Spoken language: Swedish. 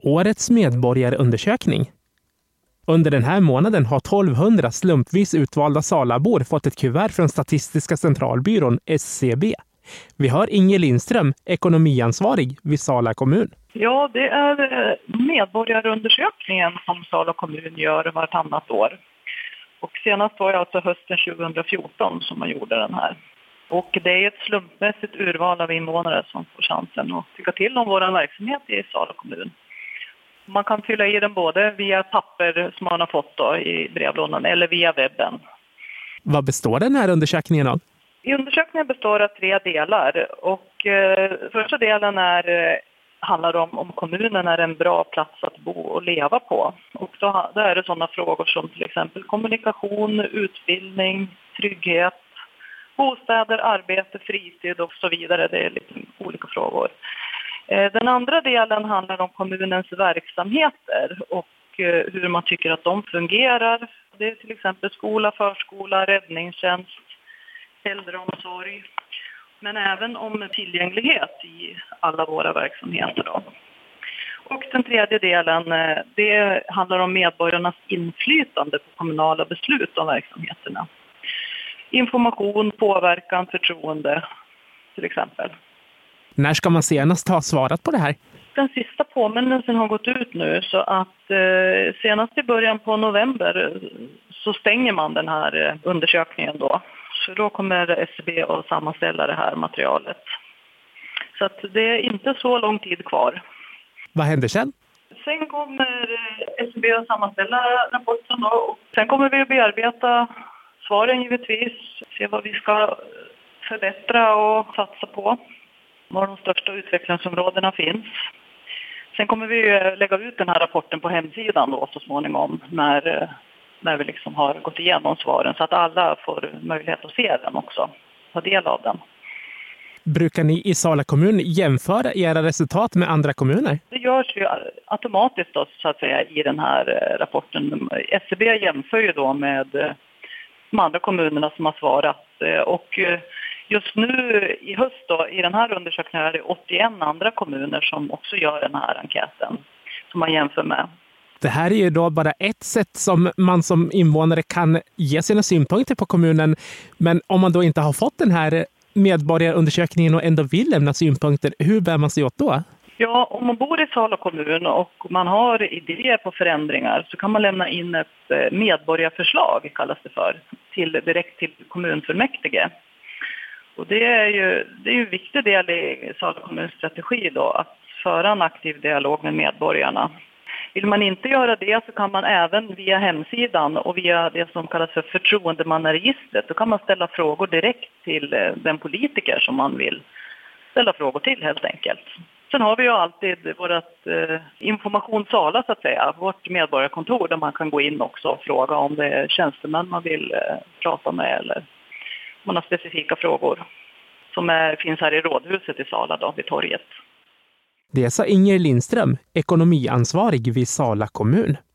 Årets medborgarundersökning. Under den här månaden har 1200 slumpvis utvalda Salabor fått ett kuvert från Statistiska centralbyrån SCB. Vi har Inger Lindström, ekonomiansvarig vid Sala kommun. Ja, det är medborgarundersökningen som Sala kommun gör vartannat år. Och senast var det alltså hösten 2014 som man gjorde den här. Och det är ett slumpmässigt urval av invånare som får chansen att tycka till om vår verksamhet i Sala kommun. Man kan fylla i den både via papper som man har fått då i brevlådan eller via webben. Vad består den här undersökningen av? Undersökningen består av 3 delar. Och första delen handlar om kommunen är en bra plats att bo och leva på. Och då är det sådana frågor som till exempel kommunikation, utbildning, trygghet, bostäder, arbete, fritid och så vidare. Det är lite olika frågor. Den andra delen handlar om kommunens verksamheter och hur man tycker att de fungerar. Det är till exempel skola, förskola, räddningstjänst, äldreomsorg. Men även om tillgänglighet i alla våra verksamheter då. Och den tredje delen, det handlar om medborgarnas inflytande på kommunala beslut om verksamheterna. Information, påverkan, förtroende till exempel. När ska man senast ha svarat på det här? Den sista påminnelsen har gått ut nu så att senast i början på november så stänger man den här undersökningen då. Så då kommer SCB att sammanställa det här materialet. Så att det är inte så lång tid kvar. Vad händer sen? Sen kommer SCB att sammanställa rapporten då. Och sen kommer vi att bearbeta svaren givetvis. Se vad vi ska förbättra och satsa på. Var de största utvecklingsområdena finns. Sen kommer vi lägga ut den här rapporten på hemsidan då så småningom när vi liksom har gått igenom svaren så att alla får möjlighet att se den också, ta del av den. Brukar ni i Sala kommun jämföra era resultat med andra kommuner? Det görs ju automatiskt då, så att säga, i den här rapporten. SCB jämför ju då med de andra kommunerna som har svarat och just nu i höst då, i den här undersökningen är det 81 andra kommuner som också gör den här enkäten som man jämför med. Det här är ju då bara ett sätt som man som invånare kan ge sina synpunkter på kommunen. Men om man då inte har fått den här medborgarundersökningen och ändå vill lämna synpunkter, hur bär man sig åt då? Ja, om man bor i Sala kommun och man har idéer på förändringar så kan man lämna in ett medborgarförslag, kallas det för, direkt till kommunfullmäktige. Och det är ju en viktig del i Sala kommuns strategi då, att föra en aktiv dialog med medborgarna. Vill man inte göra det så kan man även via hemsidan och via det som kallas för förtroendemannaregistret, då kan man ställa frågor direkt till den politiker som man vill ställa frågor till helt enkelt. Sen har vi ju alltid vårt informationssala så att säga, vårt medborgarkontor där man kan gå in också och fråga om det är tjänstemän man vill prata med eller om man har specifika frågor som finns här i rådhuset i Sala då, vid torget. Det sa Inger Lindström, ekonomiansvarig vid Sala kommun.